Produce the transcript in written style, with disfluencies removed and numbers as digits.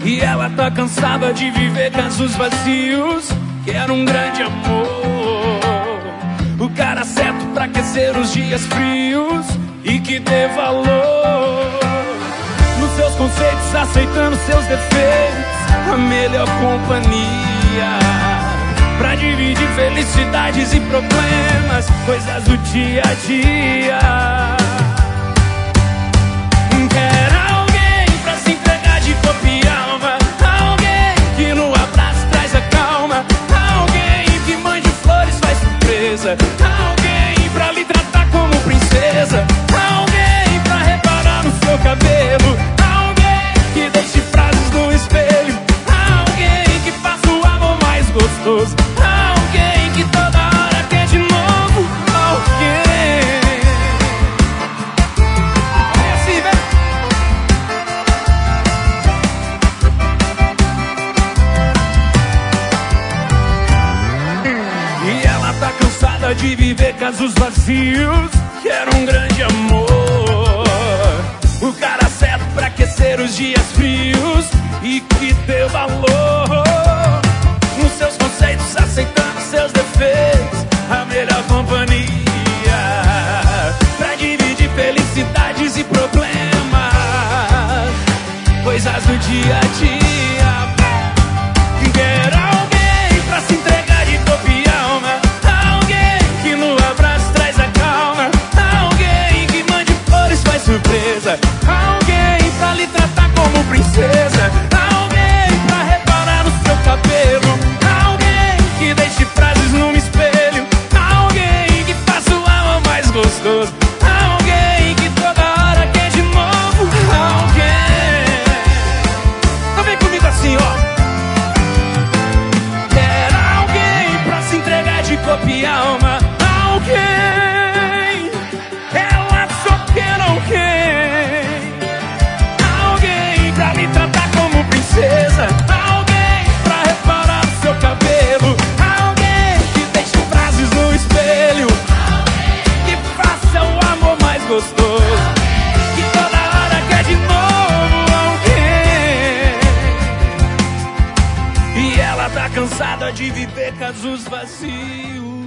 E ela tá cansada de viver casos vazios. Quer um grande amor, o cara certo pra aquecer os dias frios e que dê valor nos seus conceitos, aceitando seus defeitos, a melhor companhia pra dividir felicidades e problemas, coisas do dia a dia. Quer alguém pra se entregar de corpo e alma, alguém que no abraço traz a calma, alguém que mande flores, faz surpresa, alguém pra lhe tratar como princesa, alguém pra reparar no seu cabelo, alguém que deixe frases no espelho, alguém que faça o amor mais gostoso, alguém que toda hora quer de novo, alguém. É assim, velho. E ela tá cansada de viver casos vazios. Quer um grande amor, o cara certo pra aquecer os dias frios e que dê valor nos seus conceitos, aceitando seus defeitos, a melhor companhia pra dividir felicidades e problemas, coisas do dia a dia. Quer alguém pra se entregar de corpo e alma, alguém que no abraço traz a calma, alguém que mande flores, faz surpresa, alguém pra lhe tratar como princesa, alguém pra reparar no seu cabelo, alguém que deixe frases num espelho, alguém que faça o amor mais gostoso, alguém que toda hora quer de novo, alguém. Então vem comigo assim, ó. Quer alguém pra se entregar de corpo e alma, alguém, ela só quer alguém, alguém pra lhe tratar como princesa, alguém pra reparar no seu cabelo, alguém que deixe frases no espelho, que faça o amor mais gostoso, que toda hora quer de novo alguém. E ela tá cansada de viver casos vazios.